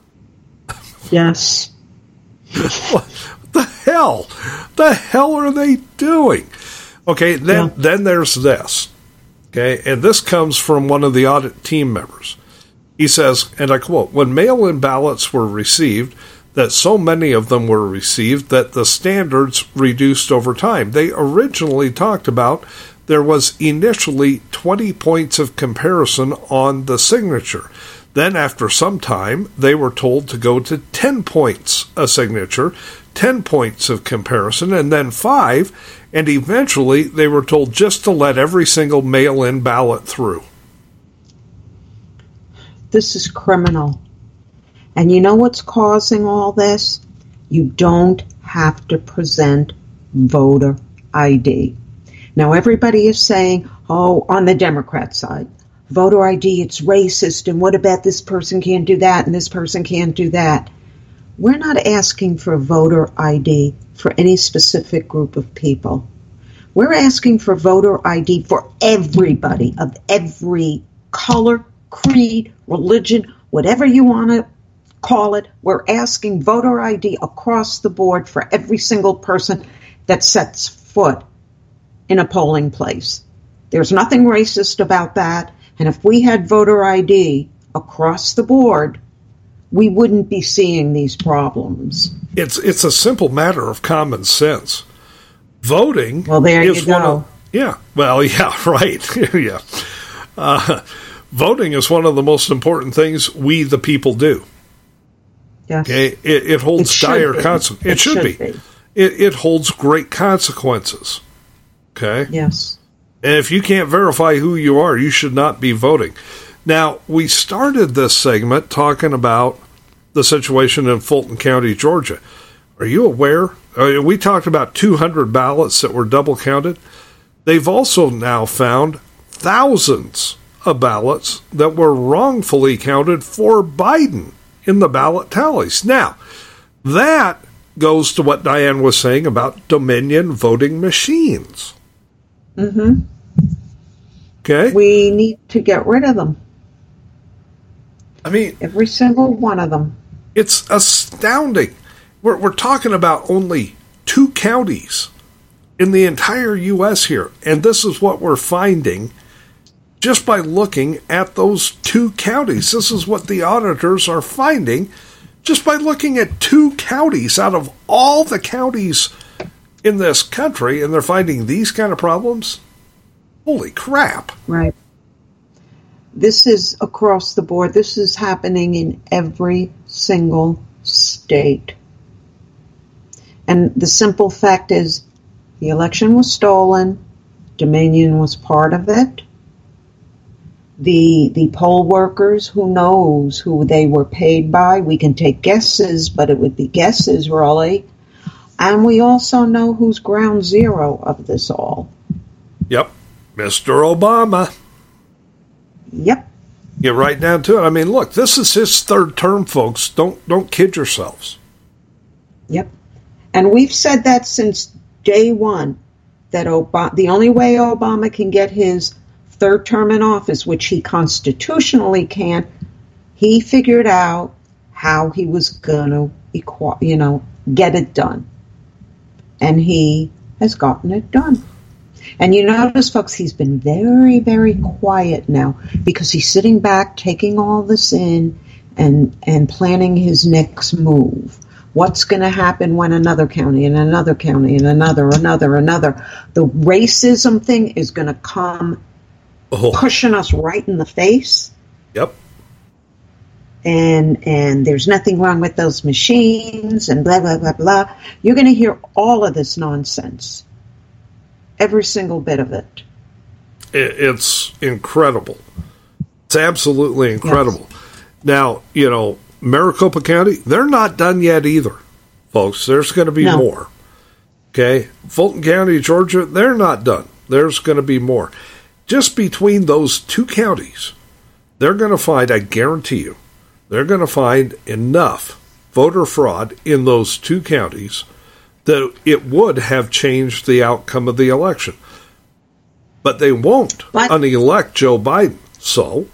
Yes. What the hell? The hell are they doing? Okay, then yeah. then there's this. Okay, and this comes from one of the audit team members. He says, and I quote, when mail-in ballots were received, that so many of them were received that the standards reduced over time. They originally talked about there was initially twenty points of comparison on the signature. Then after some time, they were told to go to ten points a signature, ten points of comparison, and then five, and eventually they were told just to let every single mail-in ballot through. This is criminal. And you know what's causing all this? You don't have to present voter I D. Now, everybody is saying, oh, on the Democrat side, voter I D, it's racist, and what about this person can't do that, and this person can't do that? We're not asking for voter I D for any specific group of people. We're asking for voter I D for everybody of every color, creed, religion, whatever you want to call it. We're asking voter I D across the board for every single person that sets foot in a polling place. There's nothing racist about that. And if we had voter I D across the board, we wouldn't be seeing these problems. It's it's a simple matter of common sense. Voting well, there is you go. one of, yeah, well, yeah, right. yeah. Uh, voting is one of the most important things we, the people, do. Yes. Okay, it, it holds it dire consequences. It, it should, should be. be. It, it holds great consequences. Okay? Yes. And if you can't verify who you are, you should not be voting. Now, we started this segment talking about the situation in Fulton County, Georgia. Are you aware? Uh, we talked about two hundred ballots that were double counted. They've also now found thousands of ballots that were wrongfully counted for Biden in the ballot tallies. Now, that goes to what Diane was saying about Dominion voting machines. Mm-hmm. Okay? We need to get rid of them. I mean, every single one of them. It's astounding. We're, we're talking about only two counties in the entire U S here, and this is what we're finding just by looking at those two counties. This is what the auditors are finding just by looking at two counties out of all the counties in this country, and they're finding these kind of problems. Holy crap. Right. This is across the board. This is happening in every single state. And the simple fact is the election was stolen. Dominion was part of it. The the poll workers, who knows who they were paid by? We can take guesses, but it would be guesses, really. And we also know who's ground zero of this all. Yep. Mister Obama. Yep. Get right down to it. I mean, look, this is his third term, folks. Don't don't kid yourselves. Yep. And we've said that since day one, that Obama, the only way Obama can get his third term in office, which he constitutionally can't, he figured out how he was going to, you know, get it done. And he has gotten it done. And you notice, folks, he's been very, very quiet now because he's sitting back, taking all this in and and planning his next move. What's going to happen when another county and another county and another, another, another. The racism thing is going to come oh. pushing us right in the face. Yep. And and there's nothing wrong with those machines and blah, blah, blah, blah. You're going to hear all of this nonsense. Every single bit of it. It's incredible. It's absolutely incredible. Yes. Now, you know, Maricopa County, they're not done yet either, folks. There's going to be no. more. Okay? Fulton County, Georgia, they're not done. There's going to be more. Just between those two counties, they're going to find, I guarantee you, they're going to find enough voter fraud in those two counties that it would have changed the outcome of the election. But they won't what? unelect Joe Biden. So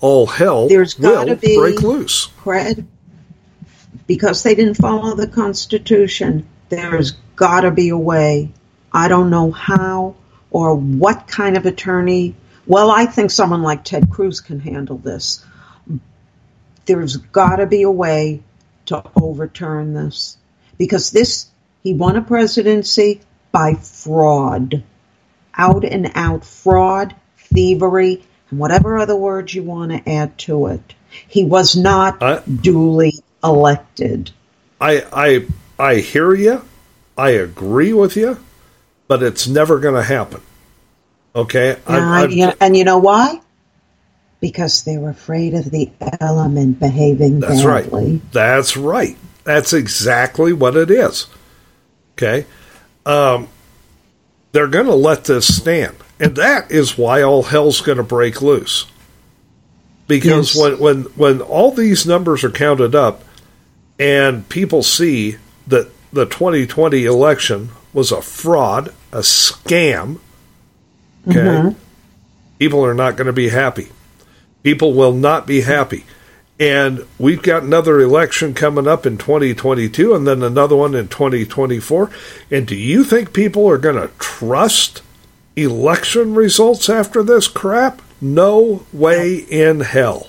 all hell There's will gotta be, break loose. Fred, because they didn't follow the Constitution, there's got to be a way. I don't know how or what kind of attorney. Well, I think someone like Ted Cruz can handle this. There's got to be a way to overturn this. Because this, he won a presidency by fraud. Out and out fraud, thievery, and whatever other words you want to add to it. He was not I, duly elected. I I I hear you. I agree with you, but it's never going to happen. Okay? I, I, I, and you know why? Because they were afraid of the element behaving that's badly. Right. That's right. That's exactly what it is. Okay? Um, they're going to let this stand. And that is why all hell's going to break loose. Because yes. when, when, when all these numbers are counted up and people see that the twenty twenty election was a fraud, a scam, okay, mm-hmm. people are not going to be happy. People will not be happy. And we've got another election coming up in twenty twenty-two and then another one in twenty twenty-four. And do you think people are going to trust election results after this crap? No way in hell.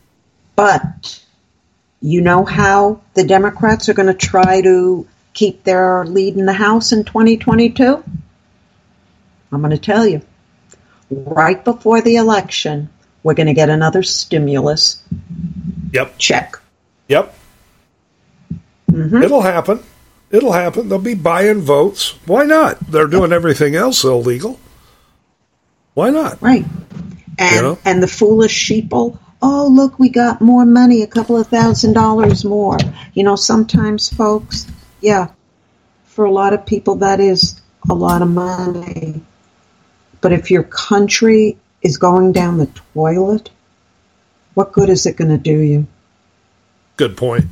But you know how the Democrats are going to try to keep their lead in the House in twenty twenty-two? I'm going to tell you. Right before the election, we're going to get another stimulus Yep. check. Yep. Mm-hmm. It'll happen. It'll happen. They'll be buying votes. Why not? They're doing everything else illegal. Why not? Right. And you know? and the foolish sheeple, oh, look, we got more money, a couple of thousand dollars more. You know, sometimes, folks, yeah, for a lot of people, that is a lot of money. But if your country is going down the toilet, what good is it going to do you? Good point.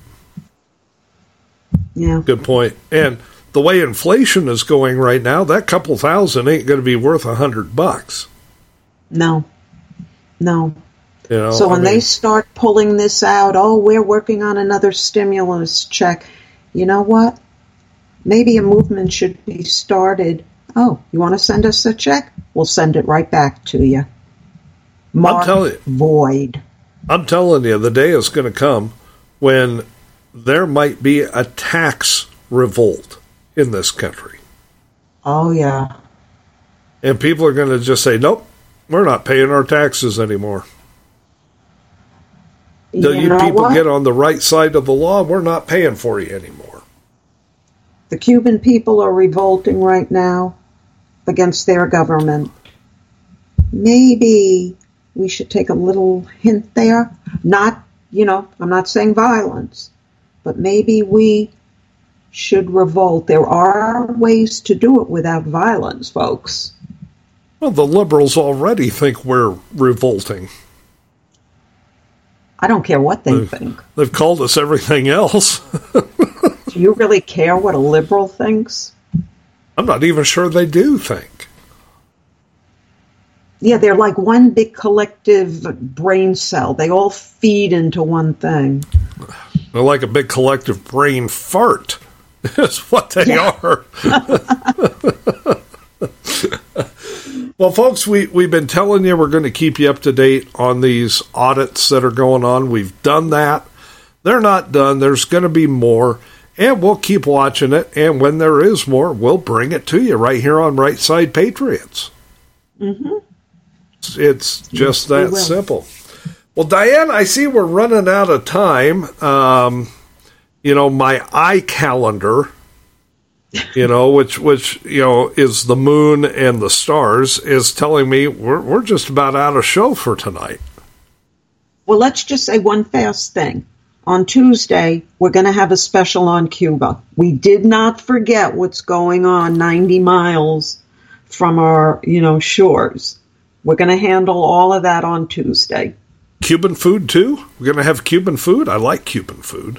Yeah. Good point. And the way inflation is going right now, that couple thousand ain't going to be worth a hundred bucks. No. No. You know, so when I mean, they start pulling this out, oh, we're working on another stimulus check. You know what? Maybe a movement should be started. Oh, you want to send us a check? We'll send it right back to you. Mark I'm telling you, void. I'm telling you, the day is going to come when there might be a tax revolt in this country. Oh, yeah. And people are going to just say, nope, we're not paying our taxes anymore. Until you, you people what? get on the right side of the law, we're not paying for you anymore. The Cuban people are revolting right now against their government. Maybe we should take a little hint there. Not, you know, I'm not saying violence, but maybe we should revolt. There are ways to do it without violence, folks. Well, the liberals already think we're revolting. I don't care what they they've, think. They've called us everything else. Do you really care what a liberal thinks? I'm not even sure they do think. Yeah, they're like one big collective brain cell. They all feed into one thing. They're like a big collective brain fart. That's what they yeah. are. Well, folks, we, we've been telling you we're going to keep you up to date on these audits that are going on. We've done that. They're not done. There's going to be more, and we'll keep watching it. And when there is more, we'll bring it to you right here on Right Side Patriots. Mm-hmm. It's, it's just yes, that simple. Well, Diane, I see we're running out of time. Um, you know, my iCalendar, you know, which, which, you know, is the moon and the stars, is telling me we're we're just about out of show for tonight. Well, let's just say one fast thing. On Tuesday, we're going to have a special on Cuba. We did not forget what's going on ninety miles from our, you know, shores. We're going to handle all of that on Tuesday. Cuban food, too? We're going to have Cuban food? I like Cuban food.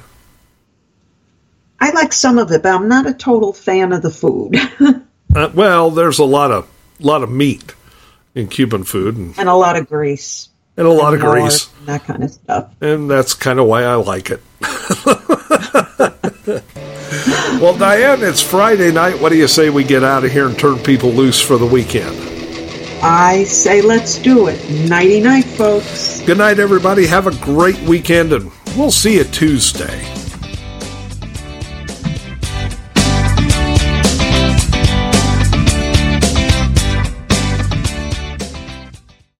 I like some of it, but I'm not a total fan of the food. uh, well, there's a lot of lot of meat in Cuban food. And, and a lot of grease. And a lot and of grease. That kind of stuff. And that's kind of why I like it. Well, Diane, it's Friday night. What do you say we get out of here and turn people loose for the weekend? I say let's do it. Nighty-night, folks. Good night, everybody. Have a great weekend, and we'll see you Tuesday.